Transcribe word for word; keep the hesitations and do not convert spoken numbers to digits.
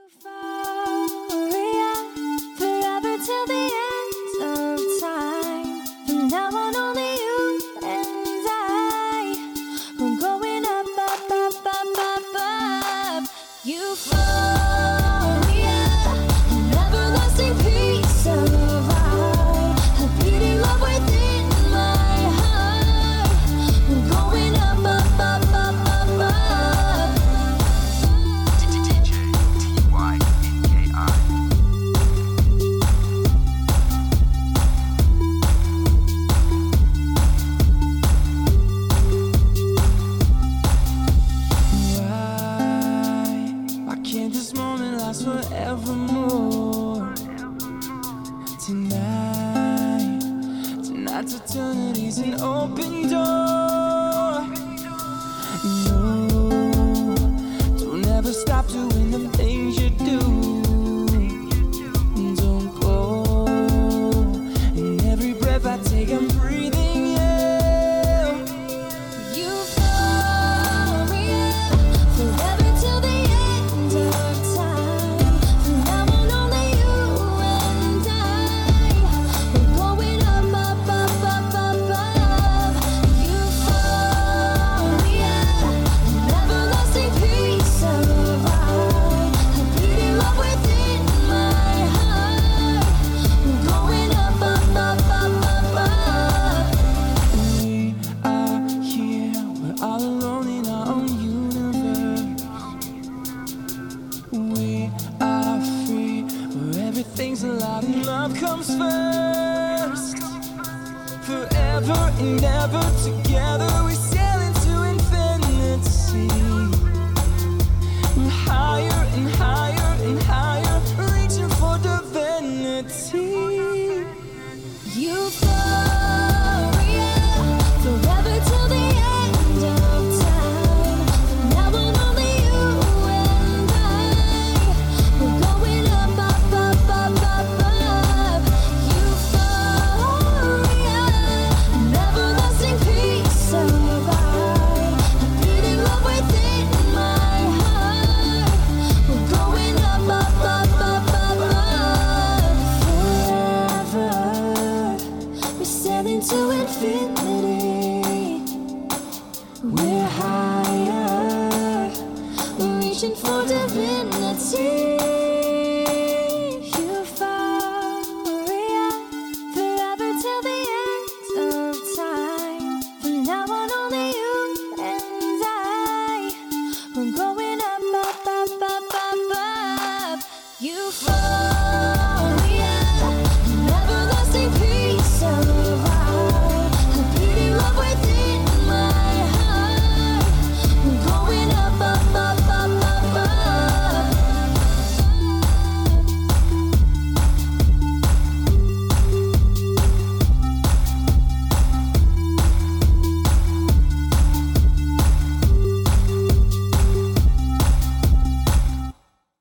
Euphoria, forever till the end of time. From now on, only you and I. We're going up, up, up, up, up, up. Euphoria, an everlasting peace of mind. A beating love within my heart. We're going up, up, up, up, up, up. Can't this moment last forevermore? Tonight, tonight's eternity's an open door. No, don't ever stop doing the things you do. Don't go, and every breath I take, I'm breathing you. Euphoria, forever till the end of time. From now on, only you and I. We're going up, up, up, up, up, up. Euphoria, an everlasting peace of mind. A beating love within my heart. We're going up, up, up, up, up, up. We are here, we're all alone in our own universe. We are free, where everything's allowed and love comes first. Forever and ever together we sail into infinity. We're higher and higher and higher, reaching for divinity. Euphoria, forever till the end of time. From now on, only you and I. We're going up, up, up, up, up, up. Euphoria, an everlasting peace of mind. A beating love within my heart. We're going up, up, up, up, up, up. Forever, we're sailing to infinity. We're higher, we're reaching for divinity. Euphoria, forever till the end of time. From now on, only you and I. We're going up, up, up, up, up, up. Euphoria.